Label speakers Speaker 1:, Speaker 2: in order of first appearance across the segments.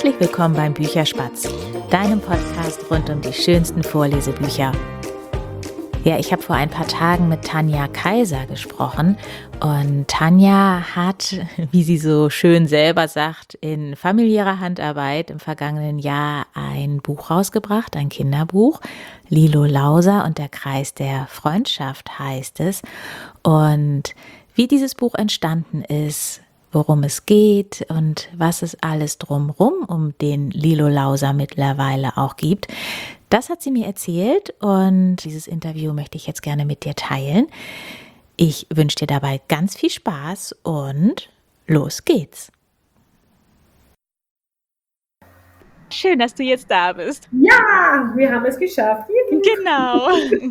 Speaker 1: Herzlich willkommen beim Bücherspatz, deinem Podcast rund um die schönsten Vorlesebücher. Ja, ich habe vor ein paar Tagen mit Tanja Kaiser gesprochen und Tanja hat, wie sie so schön selber sagt, in familiärer Handarbeit im vergangenen Jahr ein Buch rausgebracht, ein Kinderbuch. Lilo Lauser und der Kreis der Freundschaft heißt es. Und wie dieses Buch entstanden ist, worum es geht und was es alles drumherum um den Lilo Lauser mittlerweile auch gibt, das hat sie mir erzählt und dieses Interview möchte ich jetzt gerne mit dir teilen. Ich wünsche dir dabei ganz viel Spaß und los geht's. Schön, dass du jetzt da bist.
Speaker 2: Ja, wir haben es geschafft.
Speaker 1: Genau.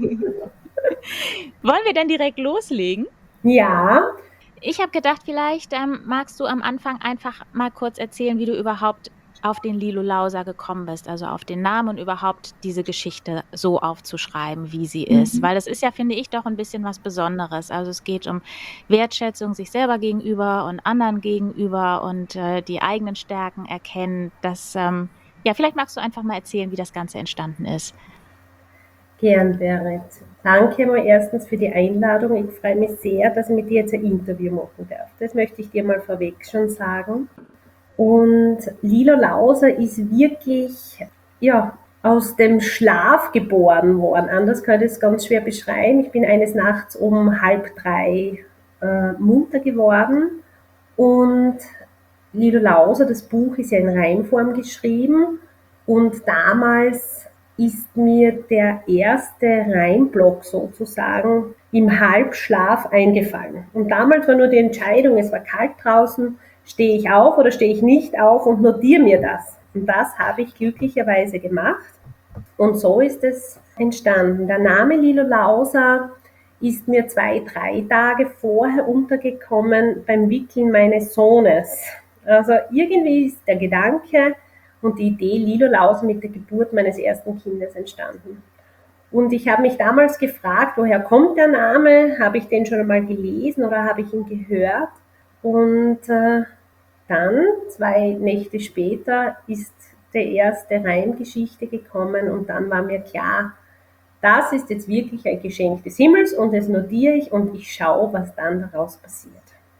Speaker 1: Wollen wir denn direkt loslegen?
Speaker 2: Ja,
Speaker 1: Ich habe gedacht, vielleicht magst du am Anfang einfach mal kurz erzählen, wie du überhaupt auf den Lilo Lauser gekommen bist, also auf den Namen und überhaupt diese Geschichte so aufzuschreiben, wie sie ist. Weil das ist ja, finde ich, doch ein bisschen was Besonderes. Also es geht um Wertschätzung sich selber gegenüber und anderen gegenüber und die eigenen Stärken erkennen. Ja, vielleicht magst du einfach mal erzählen, wie das Ganze entstanden ist.
Speaker 2: gern, Berit. Danke mal erstens für die Einladung. Ich freue mich sehr, dass ich mit dir jetzt ein Interview machen darf. Das möchte ich dir mal vorweg schon sagen. Und Lilo Lauser ist wirklich, ja, aus dem Schlaf geboren worden. Anders kann ich das ganz schwer beschreiben. Ich bin eines Nachts um 2:30 munter geworden und Lilo Lauser, das Buch ist ja in Reimform geschrieben und damals ist mir der erste Reimblock sozusagen im Halbschlaf eingefallen. Und damals war nur die Entscheidung, es war kalt draußen, stehe ich auf oder stehe ich nicht auf und notiere mir das. Und das habe ich glücklicherweise gemacht. Und so ist es entstanden. Der Name Lilo Lauser ist mir 2, 3 Tage vorher untergekommen beim Wickeln meines Sohnes. Also irgendwie ist der Gedanke und die Idee Lilo Lauser mit der Geburt meines ersten Kindes entstanden. Und ich habe mich damals gefragt, woher kommt der Name? Habe ich den schon einmal gelesen oder habe ich ihn gehört? Und dann, 2 Nächte später, ist der erste Reimgeschichte gekommen und dann war mir klar, das ist jetzt wirklich ein Geschenk des Himmels und das notiere ich und ich schaue, was dann daraus passiert.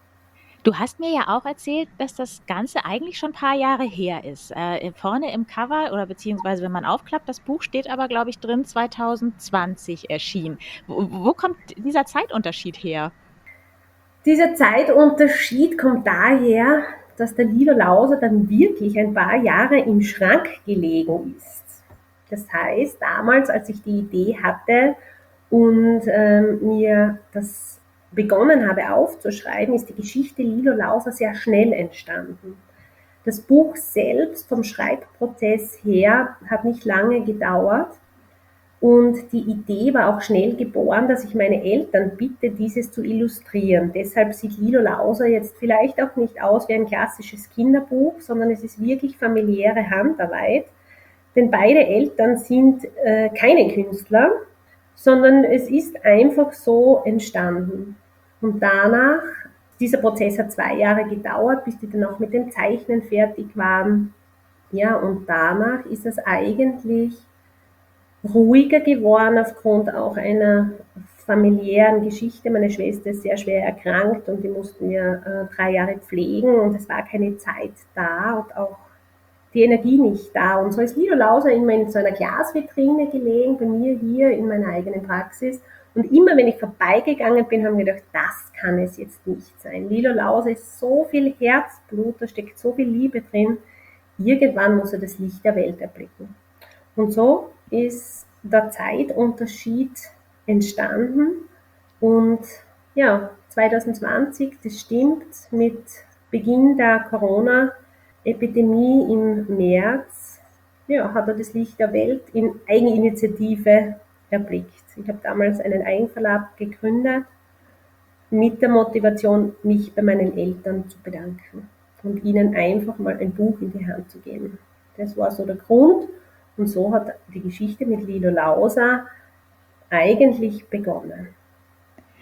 Speaker 1: Du hast mir ja auch erzählt, dass das Ganze eigentlich schon ein paar Jahre her ist. Vorne im Cover oder beziehungsweise wenn man aufklappt, das Buch steht aber, glaube ich, drin, 2020 erschienen. Wo kommt dieser Zeitunterschied her?
Speaker 2: Dieser Zeitunterschied kommt daher, dass der Lilo Lauser dann wirklich ein paar Jahre im Schrank gelegen ist. Das heißt, damals, als ich die Idee hatte und mir das begonnen habe aufzuschreiben, ist die Geschichte Lilo Lauser sehr schnell entstanden. Das Buch selbst vom Schreibprozess her hat nicht lange gedauert und die Idee war auch schnell geboren, dass ich meine Eltern bitte, dieses zu illustrieren. Deshalb sieht Lilo Lauser jetzt vielleicht auch nicht aus wie ein klassisches Kinderbuch, sondern es ist wirklich familiäre Handarbeit. Denn beide Eltern sind keine Künstler, sondern es ist einfach so entstanden. Und danach, dieser Prozess hat 2 Jahre gedauert, bis die dann auch mit dem Zeichnen fertig waren. Ja, und danach ist es eigentlich ruhiger geworden aufgrund auch einer familiären Geschichte. Meine Schwester ist sehr schwer erkrankt und die mussten wir 3 Jahre pflegen und es war keine Zeit da und auch die Energie nicht da. Und so ist Lilo Lauser immer in so einer Glasvitrine gelegen, bei mir hier in meiner eigenen Praxis. Und immer wenn ich vorbeigegangen bin, haben wir gedacht, das kann es jetzt nicht sein. Lilo Lauser ist so viel Herzblut, da steckt so viel Liebe drin. Irgendwann muss er das Licht der Welt erblicken. Und so ist der Zeitunterschied entstanden. Und ja, 2020, das stimmt, mit Beginn der Corona-Epidemie im März, ja, hat er das Licht der Welt in Eigeninitiative erblickt. Ich habe damals einen Eigenverlag gegründet mit der Motivation, mich bei meinen Eltern zu bedanken und ihnen einfach mal ein Buch in die Hand zu geben. Das war so der Grund und so hat die Geschichte mit Lilo Lauser eigentlich begonnen.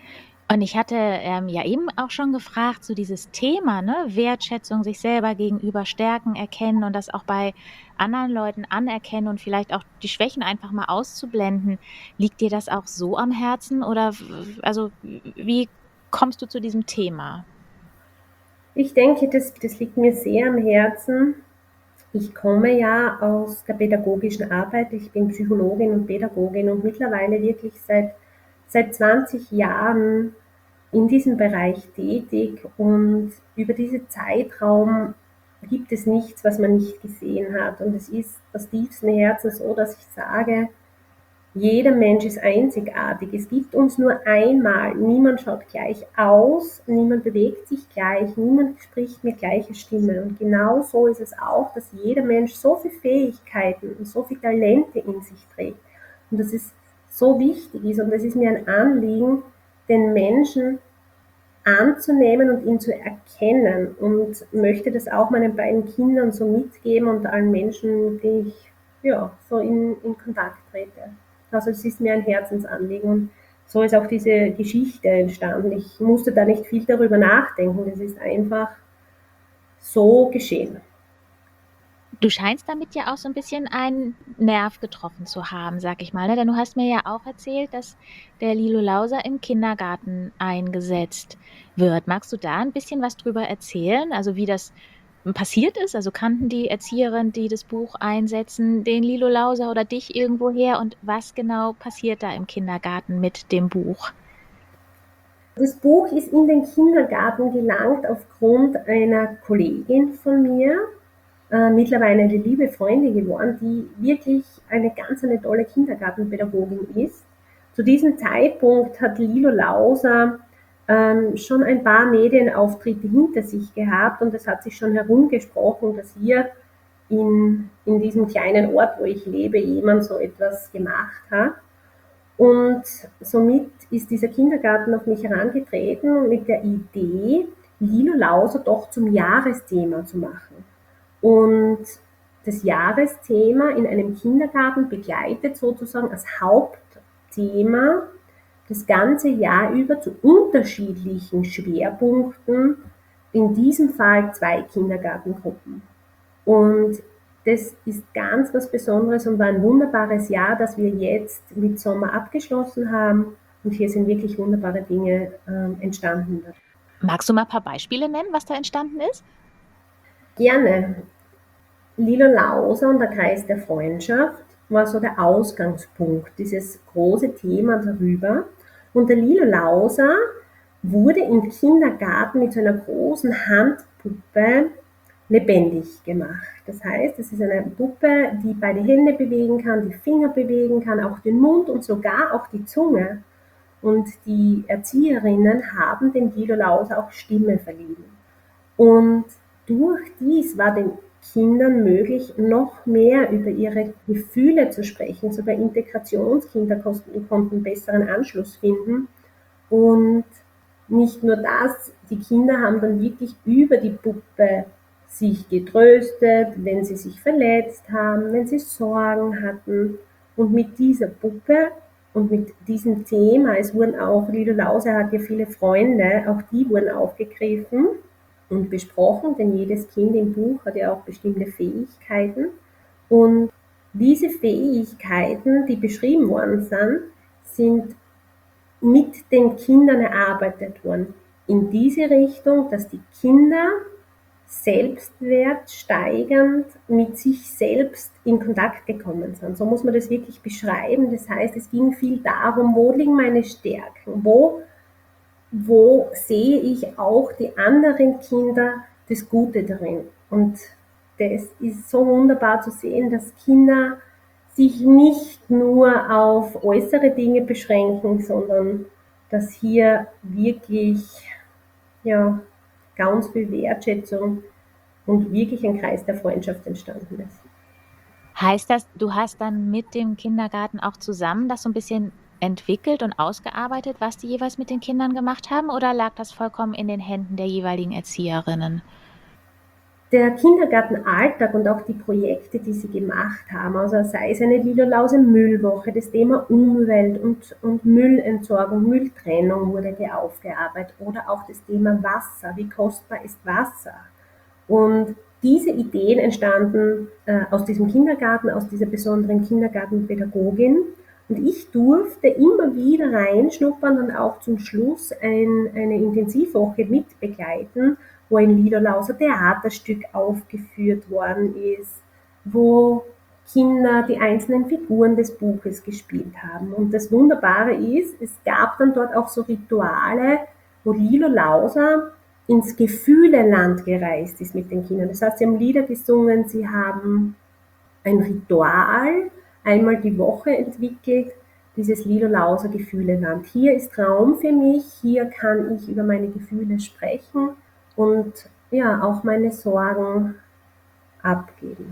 Speaker 1: Und ich hatte ja eben auch schon gefragt, so dieses Thema, ne, Wertschätzung, sich selber gegenüber Stärken erkennen und das auch bei anderen Leuten anerkennen und vielleicht auch die Schwächen einfach mal auszublenden. Liegt dir das auch so am Herzen oder also wie kommst du zu diesem Thema?
Speaker 2: Ich denke, das liegt mir sehr am Herzen. Ich komme ja aus der pädagogischen Arbeit. Ich bin Psychologin und Pädagogin und mittlerweile wirklich seit 20 Jahren in diesem Bereich tätig. Und über diesen Zeitraum gibt es nichts, was man nicht gesehen hat. Und es ist aus tiefstem Herzen so, dass ich sage, jeder Mensch ist einzigartig. Es gibt uns nur einmal. Niemand schaut gleich aus, niemand bewegt sich gleich, niemand spricht mit gleicher Stimme. Und genau so ist es auch, dass jeder Mensch so viele Fähigkeiten und so viele Talente in sich trägt. Und dass es so wichtig ist. Und es ist mir ein Anliegen, den Menschen anzunehmen und ihn zu erkennen. Und möchte das auch meinen beiden Kindern so mitgeben und allen Menschen, mit denen ich ja, so in Kontakt trete. Also es ist mir ein Herzensanliegen und so ist auch diese Geschichte entstanden. Ich musste da nicht viel darüber nachdenken, das ist einfach so geschehen.
Speaker 1: Du scheinst damit ja auch so ein bisschen einen Nerv getroffen zu haben, sag ich mal, ne? Denn du hast mir ja auch erzählt, dass der Lilo Lauser im Kindergarten eingesetzt wird. Magst du da ein bisschen was drüber erzählen? Also, wie das passiert ist? Also, kannten die Erzieherin, die das Buch einsetzen, den Lilo Lauser oder dich irgendwoher? Und was genau passiert da im Kindergarten mit dem Buch?
Speaker 2: Das Buch ist in den Kindergarten gelangt aufgrund einer Kollegin von mir, mittlerweile eine liebe Freundin geworden, die wirklich eine tolle Kindergartenpädagogin ist. Zu diesem Zeitpunkt hat Lilo Lauser schon ein paar Medienauftritte hinter sich gehabt und es hat sich schon herumgesprochen, dass hier in diesem kleinen Ort, wo ich lebe, jemand so etwas gemacht hat. Und somit ist dieser Kindergarten auf mich herangetreten mit der Idee, Lilo Lauser doch zum Jahresthema zu machen. Und das Jahresthema in einem Kindergarten begleitet sozusagen als Hauptthema das ganze Jahr über zu unterschiedlichen Schwerpunkten, in diesem Fall 2 Kindergartengruppen. Und das ist ganz was Besonderes und war ein wunderbares Jahr, das wir jetzt mit Sommer abgeschlossen haben. Und hier sind wirklich wunderbare Dinge entstanden.
Speaker 1: Magst du mal ein paar Beispiele nennen, was da entstanden ist?
Speaker 2: Gerne. Lilo Lauser und der Kreis der Freundschaft war so der Ausgangspunkt, dieses große Thema darüber. Und der Lilo Lauser wurde im Kindergarten mit so einer großen Handpuppe lebendig gemacht. Das heißt, es ist eine Puppe, die beide Hände bewegen kann, die Finger bewegen kann, auch den Mund und sogar auch die Zunge. Und die Erzieherinnen haben dem Lilo Lauser auch Stimme verliehen. Und durch dies war den Kindern möglich, noch mehr über ihre Gefühle zu sprechen. Sogar Integrationskinder konnten einen besseren Anschluss finden. Und nicht nur das, die Kinder haben dann wirklich über die Puppe sich getröstet, wenn sie sich verletzt haben, wenn sie Sorgen hatten. Und mit dieser Puppe und mit diesem Thema, es wurden auch, Lilo Lause hat ja viele Freunde, auch die wurden aufgegriffen und besprochen, denn jedes Kind im Buch hat ja auch bestimmte Fähigkeiten. Und diese Fähigkeiten, die beschrieben worden sind mit den Kindern erarbeitet worden. In diese Richtung, dass die Kinder Selbstwert steigernd mit sich selbst in Kontakt gekommen sind. So muss man das wirklich beschreiben. Das heißt, es ging viel darum, wo liegen meine Stärken, wo sehe ich auch die anderen Kinder das Gute darin. Und das ist so wunderbar zu sehen, dass Kinder sich nicht nur auf äußere Dinge beschränken, sondern dass hier wirklich ja, ganz viel Wertschätzung und wirklich ein Kreis der Freundschaft entstanden ist.
Speaker 1: Heißt das, du hast dann mit dem Kindergarten auch zusammen das so ein bisschen entwickelt und ausgearbeitet, was die jeweils mit den Kindern gemacht haben, oder lag das vollkommen in den Händen der jeweiligen Erzieherinnen?
Speaker 2: Der Kindergartenalltag und auch die Projekte, die sie gemacht haben, also sei es eine Lilo-Lause Müllwoche, das Thema Umwelt und Müllentsorgung, Mülltrennung wurde aufgearbeitet oder auch das Thema Wasser, wie kostbar ist Wasser. Und diese Ideen entstanden aus diesem Kindergarten, aus dieser besonderen Kindergartenpädagogin. Und ich durfte immer wieder reinschnuppern und auch zum Schluss eine Intensivwoche mitbegleiten, wo ein Niederlauser Theaterstück aufgeführt worden ist, wo Kinder die einzelnen Figuren des Buches gespielt haben. Und das Wunderbare ist, es gab dann dort auch so Rituale, wo Lilo Lauser ins Gefühleland gereist ist mit den Kindern. Das heißt, sie haben Lieder gesungen, sie haben ein Ritual einmal die Woche entwickelt, dieses Lilo Lauser Gefühleland. Hier ist Raum für mich, hier kann ich über meine Gefühle sprechen und ja, auch meine Sorgen abgeben.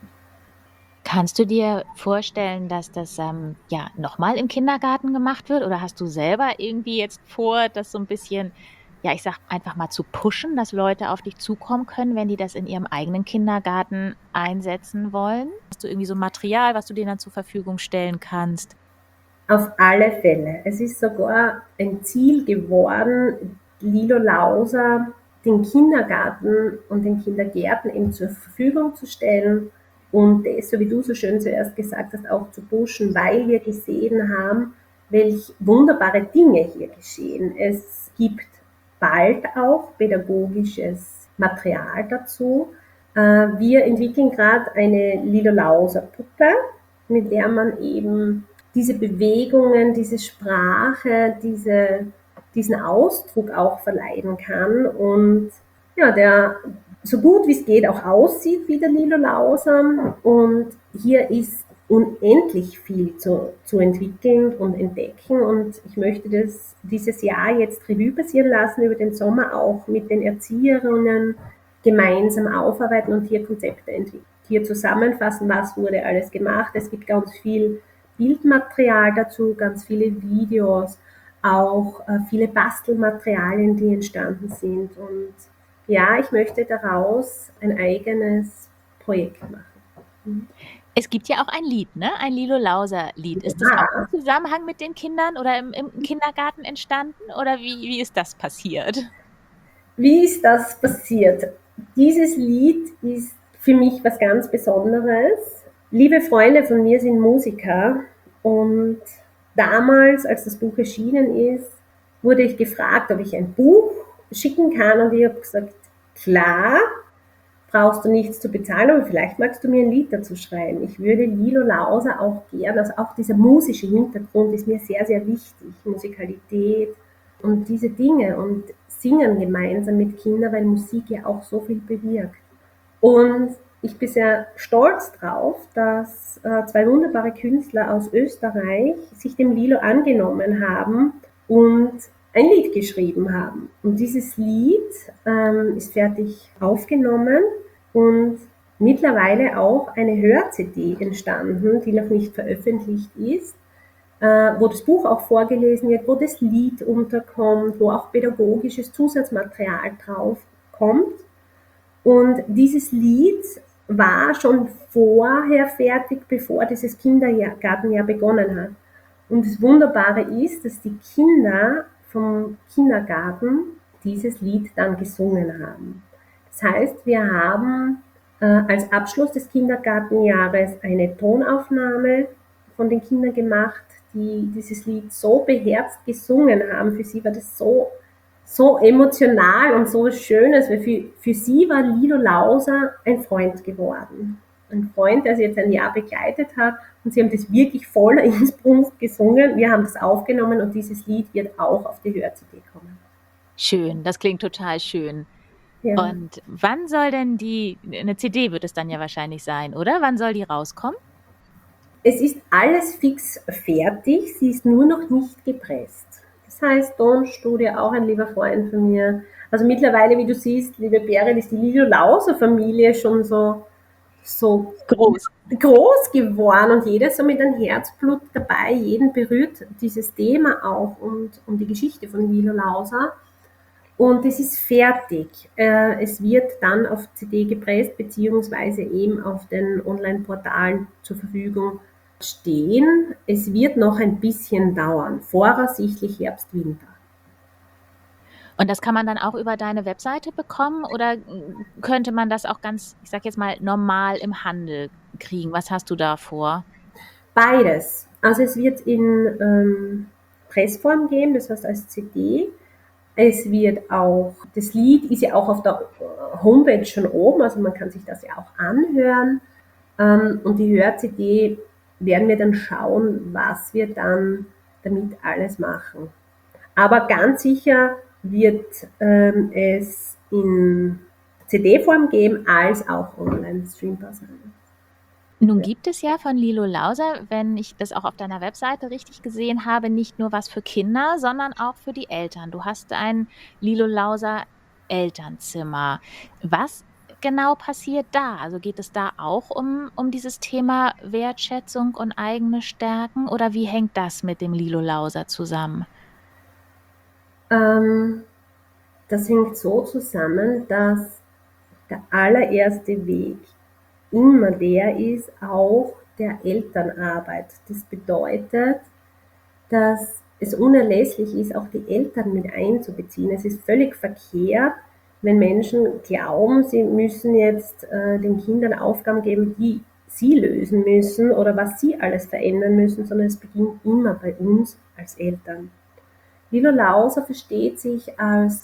Speaker 1: Kannst du dir vorstellen, dass das, nochmal im Kindergarten gemacht wird? Oder hast du selber irgendwie jetzt vor, das so ein bisschen, ja, ich sage einfach mal zu pushen, dass Leute auf dich zukommen können, wenn die das in ihrem eigenen Kindergarten einsetzen wollen? Hast du irgendwie so Material, was du denen dann zur Verfügung stellen kannst?
Speaker 2: Auf alle Fälle. Es ist sogar ein Ziel geworden, Lilo Lauser den Kindergarten und den Kindergärten eben zur Verfügung zu stellen und das, so wie du so schön zuerst gesagt hast, auch zu pushen, weil wir gesehen haben, welch wunderbare Dinge hier geschehen. Es gibt bald auch pädagogisches Material dazu. Wir entwickeln gerade eine Lilo Lauser Puppe, mit der man eben diese Bewegungen, diese Sprache, diesen Ausdruck auch verleihen kann und ja, der so gut wie es geht auch aussieht wie der Lilo Lauser. Und hier ist unendlich viel zu entwickeln und entdecken und ich möchte dieses Jahr jetzt Revue passieren lassen, über den Sommer auch mit den Erzieherinnen gemeinsam aufarbeiten und hier Konzepte entwickeln. Hier zusammenfassen, was wurde alles gemacht. Es gibt ganz viel Bildmaterial dazu, ganz viele Videos, auch viele Bastelmaterialien, die entstanden sind. Und ja, ich möchte daraus ein eigenes Projekt machen.
Speaker 1: Es gibt ja auch ein Lied, ne? Ein Lilo-Lauser-Lied. Ist das auch im
Speaker 2: Ja,
Speaker 1: Zusammenhang mit den Kindern oder im Kindergarten entstanden oder wie ist das passiert?
Speaker 2: wie ist das passiert? Dieses Lied ist für mich was ganz Besonderes. Liebe Freunde von mir sind Musiker und damals, als das Buch erschienen ist, wurde ich gefragt, ob ich ein Buch schicken kann und ich habe gesagt, klar, brauchst du nichts zu bezahlen, aber vielleicht magst du mir ein Lied dazu schreiben. Ich würde Lilo Lauser auch gern, also auch dieser musische Hintergrund ist mir sehr, sehr wichtig, Musikalität und diese Dinge und singen gemeinsam mit Kindern, weil Musik ja auch so viel bewirkt. Und ich bin sehr stolz drauf, dass zwei wunderbare Künstler aus Österreich sich dem Lilo angenommen haben und ein Lied geschrieben haben. Und dieses Lied ist fertig aufgenommen und mittlerweile auch eine Hör-CD entstanden, die noch nicht veröffentlicht ist, wo das Buch auch vorgelesen wird, wo das Lied unterkommt, wo auch pädagogisches Zusatzmaterial drauf kommt. Und dieses Lied war schon vorher fertig, bevor dieses Kindergartenjahr begonnen hat. Und das Wunderbare ist, dass die Kinder vom Kindergarten dieses Lied dann gesungen haben. Das heißt, wir haben als Abschluss des Kindergartenjahres eine Tonaufnahme von den Kindern gemacht, die dieses Lied so beherzt gesungen haben. Für sie war das so emotional und so schön, also für sie war Lilo Lauser ein Freund geworden. Ein Freund, der sie jetzt ein Jahr begleitet hat und sie haben das wirklich voller Inbrunst gesungen. Wir haben das aufgenommen und dieses Lied wird auch auf die Hör-CD kommen.
Speaker 1: Schön, das klingt total schön.
Speaker 2: Ja.
Speaker 1: Und wann soll denn eine CD wird es dann ja wahrscheinlich sein, oder? Wann soll die rauskommen?
Speaker 2: Es ist alles fix fertig, sie ist nur noch nicht gepresst. Das heißt, Tonstudio, auch ein lieber Freund von mir. Also mittlerweile, wie du siehst, liebe Berit, ist die Lilo Lauser Familie schon so groß geworden und jeder so mit einem Herzblut dabei, jeden berührt dieses Thema auch und die Geschichte von Lilo Lauser. Und es ist fertig. Es wird dann auf CD gepresst, beziehungsweise eben auf den Online-Portalen zur Verfügung stehen. Es wird noch ein bisschen dauern, voraussichtlich Herbst, Winter.
Speaker 1: Und das kann man dann auch über deine Webseite bekommen oder könnte man das auch ganz, ich sag jetzt mal, normal im Handel kriegen? Was hast du da vor?
Speaker 2: Beides. Also es wird in Pressform geben, das heißt als CD. Es wird auch, das Lied ist ja auch auf der Homepage schon oben, also man kann sich das ja auch anhören. Und die Hör-CD werden wir dann schauen, was wir dann damit alles machen. Aber ganz sicher wird es in CD-Form geben, als auch online streambar sein.
Speaker 1: Nun gibt es ja von Lilo Lauser, wenn ich das auch auf deiner Webseite richtig gesehen habe, nicht nur was für Kinder, sondern auch für die Eltern. Du hast ein Lilo Lauser Elternzimmer. Was genau passiert da? Also geht es da auch um dieses Thema Wertschätzung und eigene Stärken oder wie hängt das mit dem Lilo Lauser zusammen?
Speaker 2: Das hängt so zusammen, dass der allererste Weg immer der ist, auch der Elternarbeit. Das bedeutet, dass es unerlässlich ist, auch die Eltern mit einzubeziehen. Es ist völlig verkehrt, wenn Menschen glauben, sie müssen jetzt den Kindern Aufgaben geben, die sie lösen müssen oder was sie alles verändern müssen, sondern es beginnt immer bei uns als Eltern. Lilo Lauser versteht sich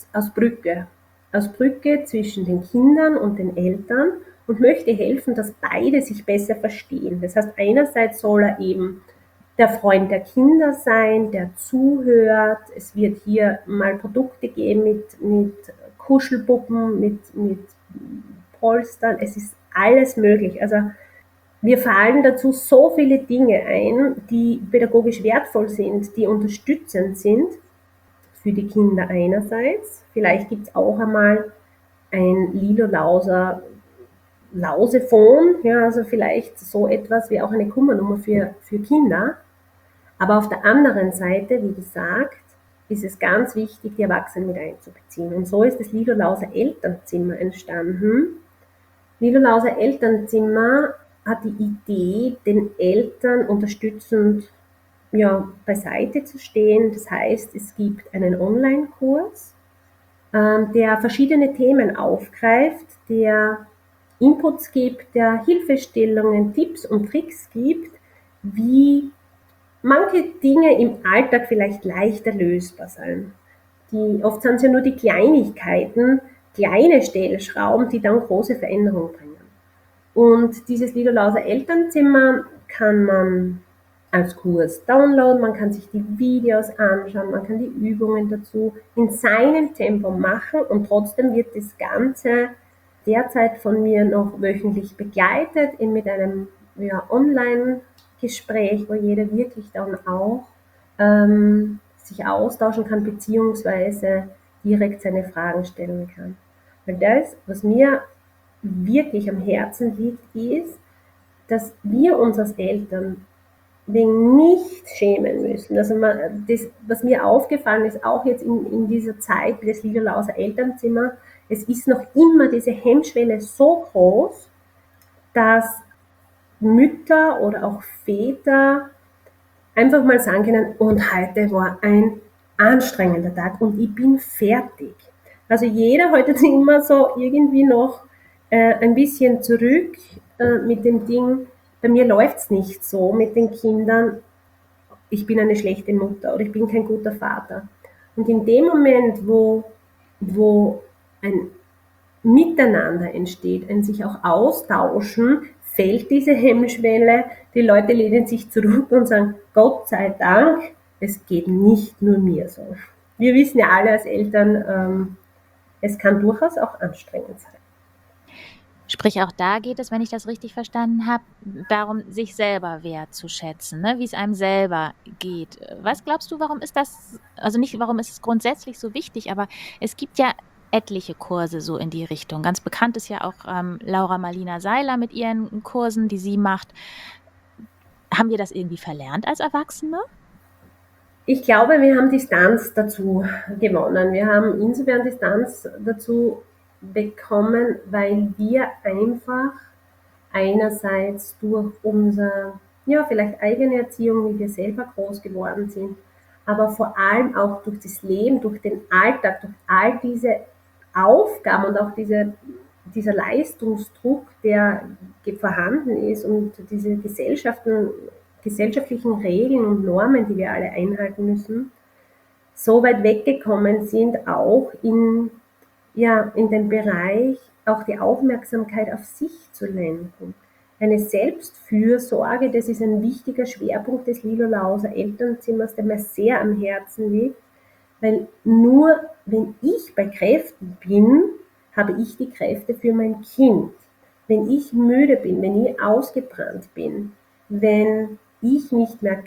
Speaker 2: als Brücke zwischen den Kindern und den Eltern und möchte helfen, dass beide sich besser verstehen. Das heißt, einerseits soll er eben der Freund der Kinder sein, der zuhört. Es wird hier mal Produkte geben mit Kuschelpuppen, mit Polstern. Es ist alles möglich. Also wir fallen dazu so viele Dinge ein, die pädagogisch wertvoll sind, die unterstützend sind für die Kinder einerseits. Vielleicht gibt es auch einmal ein Lilo Lauser Lausefon, ja, also vielleicht so etwas wie auch eine Kummernummer für Kinder. Aber auf der anderen Seite, wie gesagt, ist es ganz wichtig, die Erwachsenen mit einzubeziehen. Und so ist das Lilo Lauser Elternzimmer entstanden. Lilo Lauser Elternzimmer hat die Idee, den Eltern unterstützend beiseite zu stehen. Das heißt, es gibt einen Online-Kurs, der verschiedene Themen aufgreift, der Inputs gibt, der Hilfestellungen, Tipps und Tricks gibt, wie manche Dinge im Alltag vielleicht leichter lösbar sind. Oft sind es ja nur die Kleinigkeiten, kleine Stellschrauben, die dann große Veränderungen bringen. Und dieses Lilo Lauser Elternzimmer kann man als Kurs downloaden, man kann sich die Videos anschauen, man kann die Übungen dazu in seinem Tempo machen und trotzdem wird das Ganze derzeit von mir noch wöchentlich begleitet, eben mit einem Online-Gespräch, wo jeder wirklich dann auch sich austauschen kann, beziehungsweise direkt seine Fragen stellen kann. Weil das, was mir wirklich am Herzen liegt, ist, dass wir uns als Eltern wegen nicht schämen müssen. Also das, was mir aufgefallen ist, auch jetzt in dieser Zeit des Lilo Lauser Elternzimmer, es ist noch immer diese Hemmschwelle so groß, dass Mütter oder auch Väter einfach mal sagen können, und heute war ein anstrengender Tag und ich bin fertig. Also jeder heute ist immer so irgendwie noch ein bisschen zurück mit dem Ding, bei mir läuft es nicht so mit den Kindern, ich bin eine schlechte Mutter oder ich bin kein guter Vater. Und in dem Moment, wo ein Miteinander entsteht, ein sich auch austauschen, fällt diese Hemmschwelle, die Leute lehnen sich zurück und sagen, Gott sei Dank, es geht nicht nur mir so. Wir wissen ja alle als Eltern, es kann durchaus auch anstrengend sein.
Speaker 1: Sprich, auch da geht es, wenn ich das richtig verstanden habe, darum, sich selber wertzuschätzen, ne? Wie es einem selber geht. Was glaubst du, warum ist das, also nicht, warum ist es grundsätzlich so wichtig, aber es gibt ja etliche Kurse so in die Richtung. Ganz bekannt ist ja auch Laura Marlina Seiler mit ihren Kursen, die sie macht. Haben wir das irgendwie verlernt als Erwachsene?
Speaker 2: Ich glaube, wir haben Distanz dazu gewonnen. Wir haben insofern Distanz dazu bekommen, weil wir einfach einerseits durch unsere, ja, vielleicht eigene Erziehung, wie wir selber groß geworden sind, aber vor allem auch durch das Leben, durch den Alltag, durch all diese Aufgaben und auch dieser Leistungsdruck, der vorhanden ist und diese gesellschaftlichen Regeln und Normen, die wir alle einhalten müssen, so weit weggekommen sind, auch in den Bereich, auch die Aufmerksamkeit auf sich zu lenken. Eine Selbstfürsorge, das ist ein wichtiger Schwerpunkt des Lilo Lauser Elternzimmers, der mir sehr am Herzen liegt, weil nur wenn ich bei Kräften bin, habe ich die Kräfte für mein Kind. Wenn ich müde bin, wenn ich ausgebrannt bin, wenn ich nicht mehr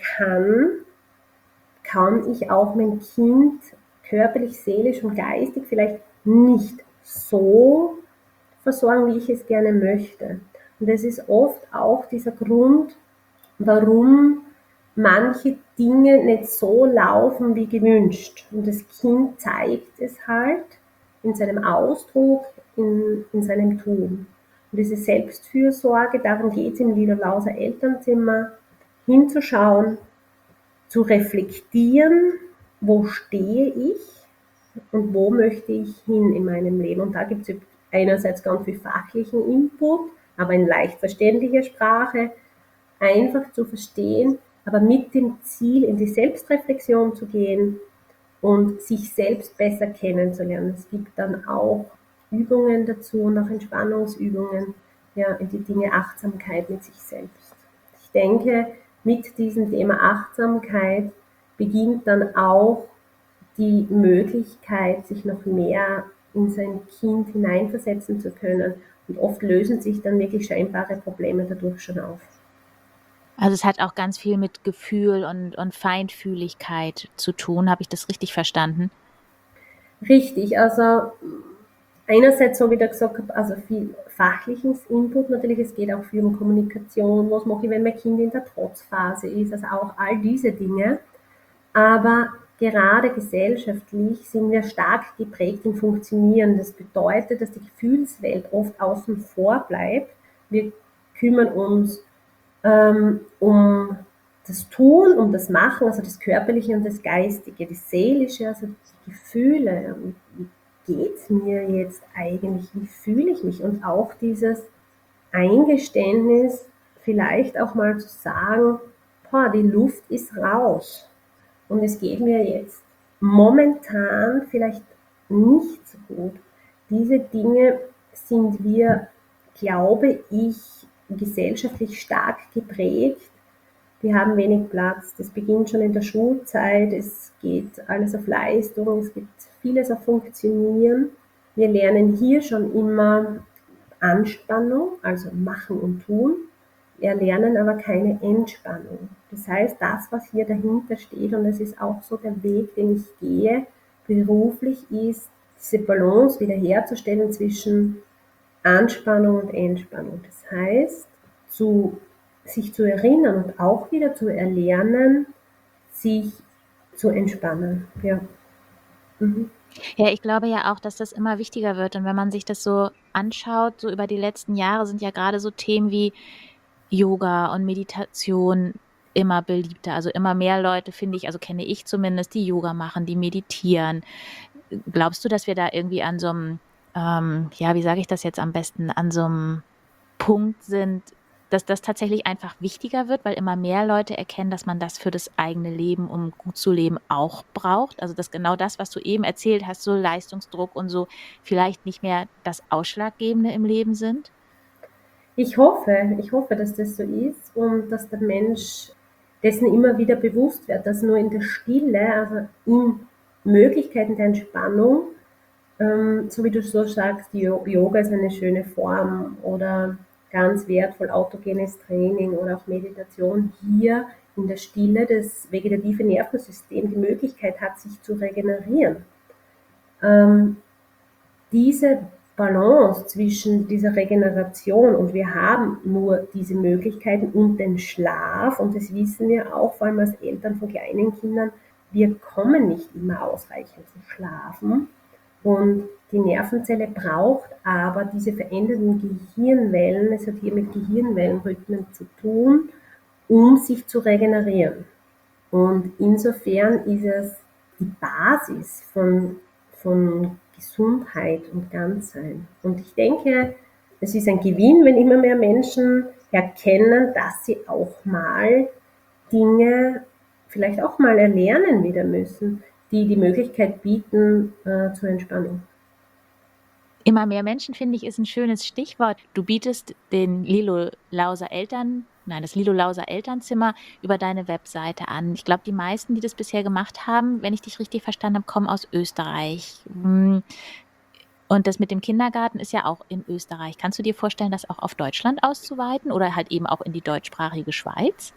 Speaker 2: kann ich auch mein Kind körperlich, seelisch und geistig vielleicht nicht so versorgen, wie ich es gerne möchte. Und das ist oft auch dieser Grund, warum manche Dinge nicht so laufen wie gewünscht. Und das Kind zeigt es halt in seinem Ausdruck, in seinem Tun. Und diese Selbstfürsorge, darum geht es im Lilo Lauser Elternzimmer, hinzuschauen, zu reflektieren, wo stehe ich und wo möchte ich hin in meinem Leben. Und da gibt es einerseits ganz viel fachlichen Input, aber in leicht verständlicher Sprache, einfach zu verstehen, aber mit dem Ziel, in die Selbstreflexion zu gehen und sich selbst besser kennenzulernen. Es gibt dann auch Übungen dazu und auch Entspannungsübungen, ja, in die Dinge Achtsamkeit mit sich selbst. Ich denke, mit diesem Thema Achtsamkeit beginnt dann auch die Möglichkeit, sich noch mehr in sein Kind hineinversetzen zu können. Und oft lösen sich dann wirklich scheinbare Probleme dadurch schon auf.
Speaker 1: Also es hat auch ganz viel mit Gefühl und Feinfühligkeit zu tun. Habe ich das richtig verstanden?
Speaker 2: Richtig, also einerseits, so wie du gesagt habe, also viel fachliches Input natürlich, es geht auch viel um Kommunikation, was mache ich, wenn mein Kind in der Trotzphase ist, also auch all diese Dinge. Aber gerade gesellschaftlich sind wir stark geprägt im Funktionieren. Das bedeutet, dass die Gefühlswelt oft außen vor bleibt. Wir kümmern uns um das Tun, um das Machen, also das Körperliche und das Geistige, das Seelische, also die Gefühle. Wie geht es mir jetzt eigentlich? Wie fühle ich mich? Und auch dieses Eingeständnis, vielleicht auch mal zu sagen, boah, die Luft ist raus. Und es geht mir jetzt momentan vielleicht nicht so gut. Diese Dinge sind wir, glaube ich, gesellschaftlich stark geprägt. Die haben wenig Platz. Das beginnt schon in der Schulzeit. Es geht alles auf Leistung. Es gibt vieles auf Funktionieren. Wir lernen hier schon immer Anspannung, also machen und tun. Wir erlernen aber keine Entspannung. Das heißt, das, was hier dahinter steht, und das ist auch so der Weg, den ich gehe, beruflich, ist, diese Balance wiederherzustellen zwischen Anspannung und Entspannung. Das heißt, sich zu erinnern und auch wieder zu erlernen, sich zu entspannen. Ja. Mhm.
Speaker 1: Ja, ich glaube ja auch, dass das immer wichtiger wird. Und wenn man sich das so anschaut, so über die letzten Jahre sind ja gerade so Themen wie Yoga und Meditation immer beliebter. Also immer mehr Leute, finde ich, also kenne ich zumindest, die Yoga machen, die meditieren. Glaubst du, dass wir da irgendwie an so einem, ja, wie sage ich das jetzt am besten, an so einem Punkt sind, dass das tatsächlich einfach wichtiger wird, weil immer mehr Leute erkennen, dass man das für das eigene Leben, um gut zu leben, auch braucht? Also dass genau das, was du eben erzählt hast, so Leistungsdruck und so, vielleicht nicht mehr das Ausschlaggebende im Leben sind?
Speaker 2: Ich hoffe, dass das so ist und dass der Mensch dessen immer wieder bewusst wird, dass nur in der Stille, also in Möglichkeiten der Entspannung, so wie du so sagst, Yoga ist eine schöne Form oder ganz wertvoll autogenes Training oder auch Meditation, hier in der Stille das vegetative Nervensystem die Möglichkeit hat, sich zu regenerieren. Ähm, diese Balance zwischen dieser Regeneration, und wir haben nur diese Möglichkeiten, und den Schlaf, und das wissen wir auch, vor allem als Eltern von kleinen Kindern, wir kommen nicht immer ausreichend zu schlafen und die Nervenzelle braucht aber diese veränderten Gehirnwellen, es hat hier mit Gehirnwellenrhythmen zu tun, um sich zu regenerieren. Und insofern ist es die Basis von Gesundheit und Ganzsein. Und ich denke, es ist ein Gewinn, wenn immer mehr Menschen erkennen, dass sie auch mal Dinge vielleicht auch mal erlernen wieder müssen, die die Möglichkeit bieten zur Entspannung.
Speaker 1: Immer mehr Menschen, finde ich, ist ein schönes Stichwort. Du bietest das Lilo Lauser Elternzimmer über deine Webseite an. Ich glaube, die meisten, die das bisher gemacht haben, wenn ich dich richtig verstanden habe, kommen aus Österreich. Und das mit dem Kindergarten ist ja auch in Österreich. Kannst du dir vorstellen, das auch auf Deutschland auszuweiten oder halt eben auch in die deutschsprachige Schweiz?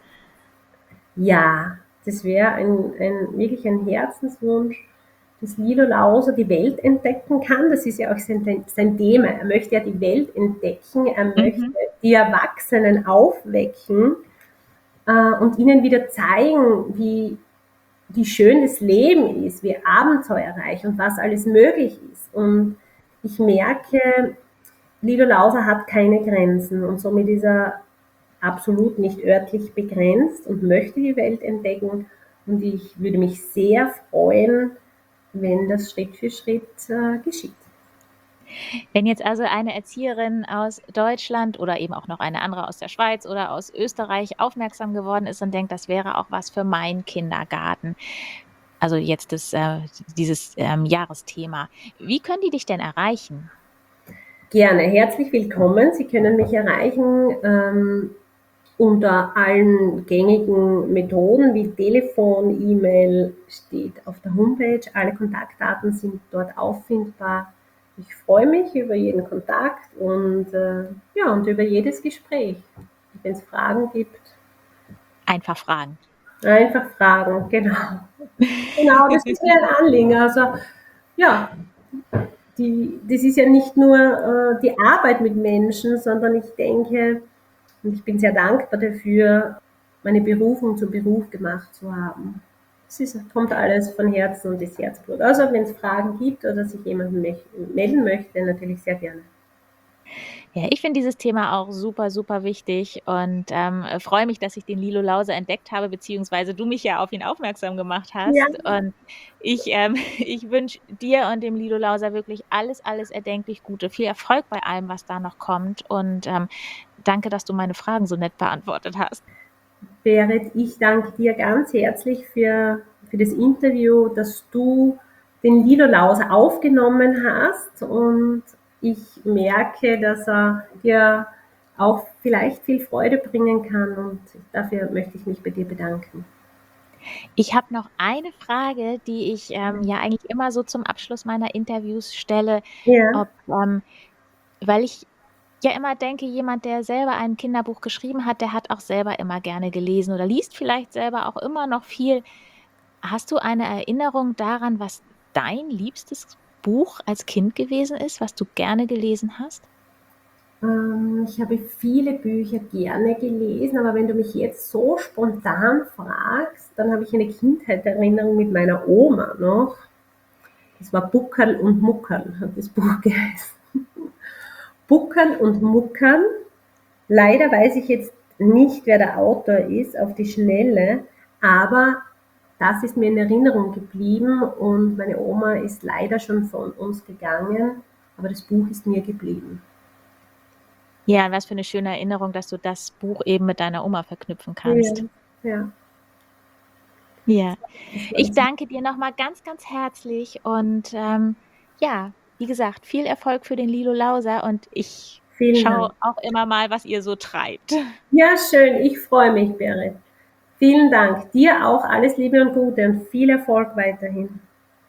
Speaker 2: Ja, das wäre wirklich ein Herzenswunsch, dass Lilo Lauser die Welt entdecken kann. Das ist ja auch sein Thema. Er möchte ja die Welt entdecken, er möchte
Speaker 1: Mhm.
Speaker 2: die Erwachsenen aufwecken und ihnen wieder zeigen, wie schön das Leben ist, wie abenteuerreich und was alles möglich ist. Und ich merke, Lilo Lauser hat keine Grenzen und somit ist er absolut nicht örtlich begrenzt und möchte die Welt entdecken. Und ich würde mich sehr freuen, wenn das Schritt für Schritt geschieht.
Speaker 1: Wenn jetzt also eine Erzieherin aus Deutschland oder eben auch noch eine andere aus der Schweiz oder aus Österreich aufmerksam geworden ist und denkt, das wäre auch was für meinen Kindergarten. Also jetzt dieses Jahresthema. Wie können die dich denn erreichen?
Speaker 2: Gerne, herzlich willkommen. Sie können mich erreichen unter allen gängigen Methoden wie Telefon, E-Mail steht auf der Homepage. Alle Kontaktdaten sind dort auffindbar. Ich freue mich über jeden Kontakt und, ja, und über jedes Gespräch. Wenn es Fragen gibt,
Speaker 1: Einfach fragen.
Speaker 2: einfach fragen. Genau. Genau, das ist mir ein Anliegen. Also ja, das ist ja nicht nur die Arbeit mit Menschen, sondern ich denke, und ich bin sehr dankbar dafür, meine Berufung zum Beruf gemacht zu haben. Kommt alles von Herzen und ist Herzblut. Also wenn es Fragen gibt oder sich jemand melden möchte, natürlich sehr gerne.
Speaker 1: Ja, ich finde dieses Thema auch super, super wichtig und freue mich, dass ich den Lilo Lauser entdeckt habe, beziehungsweise du mich ja auf ihn aufmerksam gemacht
Speaker 2: Ja,
Speaker 1: hast. Und ich wünsche dir und dem Lilo Lauser wirklich alles, alles erdenklich Gute. Viel Erfolg bei allem, was da noch kommt. Und danke, dass du meine Fragen so nett beantwortet hast.
Speaker 2: Berit, ich danke dir ganz herzlich für das Interview, dass du den Lido Lauser aufgenommen hast und ich merke, dass er dir auch vielleicht viel Freude bringen kann und dafür möchte ich mich bei dir bedanken.
Speaker 1: Ich habe noch eine Frage, die ich ja eigentlich immer so zum Abschluss meiner Interviews stelle,
Speaker 2: Ja,
Speaker 1: ob, weil ich ja immer denke, jemand, der selber ein Kinderbuch geschrieben hat, der hat auch selber immer gerne gelesen oder liest vielleicht selber auch immer noch viel. Hast du eine Erinnerung daran, was dein liebstes Buch als Kind gewesen ist, was du gerne gelesen hast?
Speaker 2: ich habe viele Bücher gerne gelesen, aber wenn du mich jetzt so spontan fragst, dann habe ich eine Kindheitserinnerung mit meiner Oma noch. Das war Buckerl und Muckerl, hat das Buch geheißen. Buckerl und Muckerl. Leider weiß ich jetzt nicht, wer der Autor ist, auf die Schnelle, aber das ist mir in Erinnerung geblieben und meine Oma ist leider schon von uns gegangen, aber das Buch ist mir geblieben.
Speaker 1: Ja, was für eine schöne Erinnerung, dass du das Buch eben mit deiner Oma verknüpfen
Speaker 2: Ja,
Speaker 1: kannst.
Speaker 2: ja,
Speaker 1: Ja.
Speaker 2: das war
Speaker 1: Ich
Speaker 2: das.
Speaker 1: danke dir noch mal ganz, ganz herzlich und, ja, wie gesagt, viel Erfolg für den Lilo Lauser und ich
Speaker 2: Vielen
Speaker 1: schaue
Speaker 2: Dank.
Speaker 1: auch immer mal, was ihr so treibt.
Speaker 2: Ja, schön, ich freue mich, Berit. Vielen Dank. Dir auch alles Liebe und Gute und viel Erfolg weiterhin.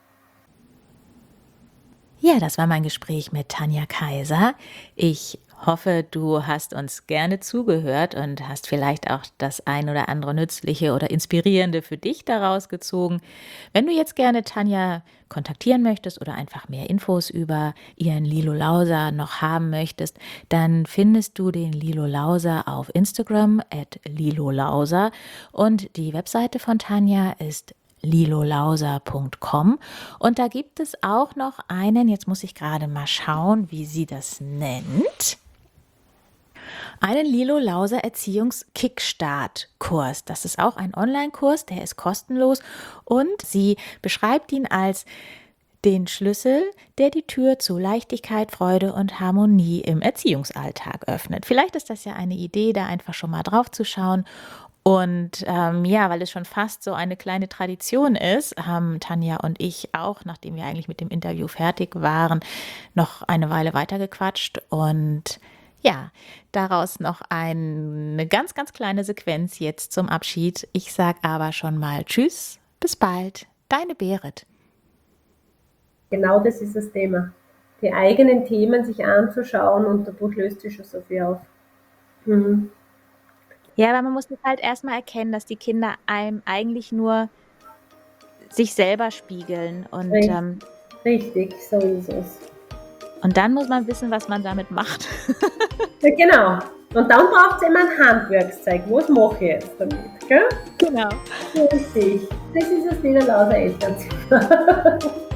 Speaker 1: Ja, das war mein Gespräch mit Tanja Kaiser. Ich hoffe, du hast uns gerne zugehört und hast vielleicht auch das ein oder andere Nützliche oder Inspirierende für dich daraus gezogen. Wenn du jetzt gerne Tanja kontaktieren möchtest oder einfach mehr Infos über ihren Lilo Lauser noch haben möchtest, dann findest du den Lilo Lauser auf Instagram @lilolauser und die Webseite von Tanja ist lilolauser.com. Und da gibt es auch noch einen, jetzt muss ich gerade mal schauen, wie sie das nennt. Einen Lilo Lauser Erziehungs-Kickstart-Kurs. Das ist auch ein Online-Kurs, der ist kostenlos und sie beschreibt ihn als den Schlüssel, der die Tür zu Leichtigkeit, Freude und Harmonie im Erziehungsalltag öffnet. Vielleicht ist das ja eine Idee, da einfach schon mal drauf zu schauen. Und weil es schon fast so eine kleine Tradition ist, haben Tanja und ich auch, nachdem wir eigentlich mit dem Interview fertig waren, noch eine Weile weitergequatscht und ja, daraus noch eine ganz, ganz kleine Sequenz jetzt zum Abschied. Ich sage aber schon mal Tschüss, bis bald, deine Berit.
Speaker 2: Genau das ist das Thema. Die eigenen Themen sich anzuschauen und dadurch löst sich schon so viel auf. Mhm.
Speaker 1: Ja, aber man muss halt erstmal erkennen, dass die Kinder einem eigentlich nur sich selber spiegeln. Und,
Speaker 2: Richtig, so ist es.
Speaker 1: Und dann muss man wissen, was man damit macht.
Speaker 2: Ja, genau. Und dann braucht es immer ein Handwerkszeug. Was mache ich jetzt damit? Gell?
Speaker 1: Genau.
Speaker 2: Richtig. Das ist das Lilo Lauser Elternzimmer.